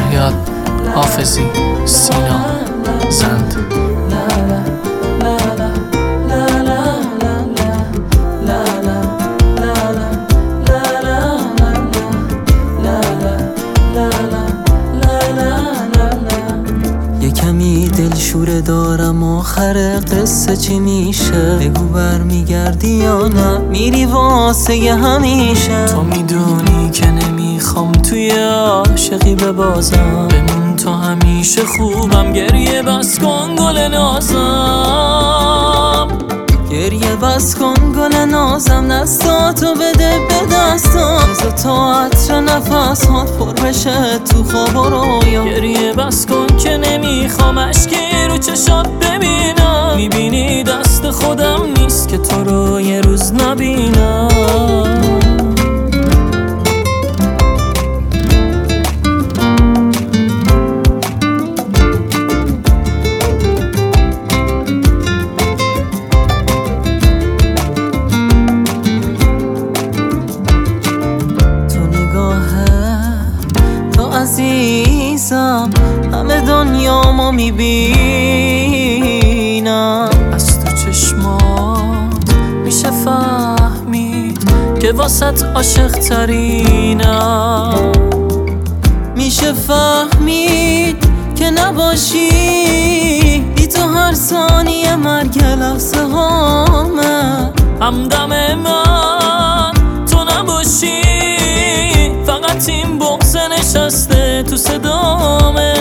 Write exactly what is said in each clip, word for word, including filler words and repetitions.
شهیاد حافظی سینا زند. یه کمی دلشوره دارم آخر قصه چی میشه؟ بگو برمیگردی یا نه میری واسه ی همیشه؟ تو میدونی که نمیخوام توی عاشقی ببازم، بمون تو همیشه خوبم، گریه بس کن گل نازم، گریه بس کن گل نازم، دستاتو بده به دستم، بذار تا عطر نفس هات پر بشه تو خواب و رویا. گریه بس کن که نمیخوام اشکی رو چشات ببینم، میبینی دست خودم نیست که تو رو یه روز نبینم. عزیزم همه دنیا ما میبینم، از تو چشمات میشه فهمید که واسط عاشق ترینم، میشه فهمید که نباشی بی تو هر ثانیه مرگ لحظه هامه، همدم من تو نباشی فقط این بغض نشسته تو صدامه.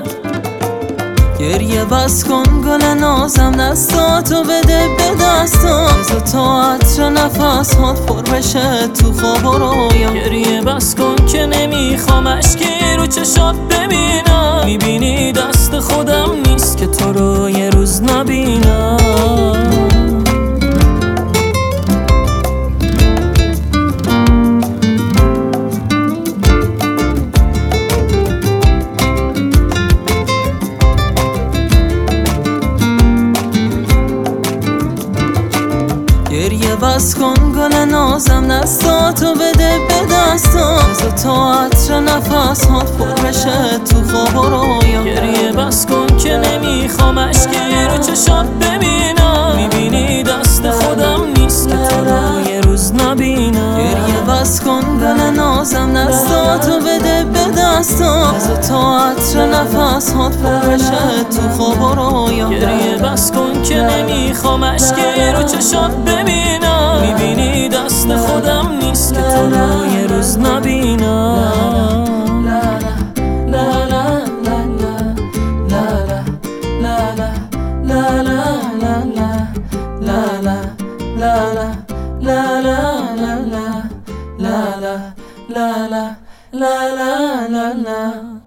گریه بس کن گل نازم، دستاتو بده به دستم، بذار تا عطر نفس هات پر بشه تو خواب و رویا. گریه بس کن که نمیخوام اشکی رو چشات ببینم، میبینی دست خودم نیست که تو رو یه روز نبینم. گریه بس کن گل نازم، دستاتو بده به دستم، بذار تا عطر نفس هات پر بشه تو خواب و رویا. گریه بس کن که نمیخوام اشکی رو چشات ببینم، میبینی دست خودم نیست که تو رو یه روز نبینم. گریه بس کن گل نازم، دستاتو بده به دستم، بذار تا عطر نفس هات پر بشه تو خواب و رویا. گریه بس کن که نمیخوام اشکی رو چشات ببینم، میبینی دست خودم نیست که تو رو یه روز نبینم. La la la la la la la la la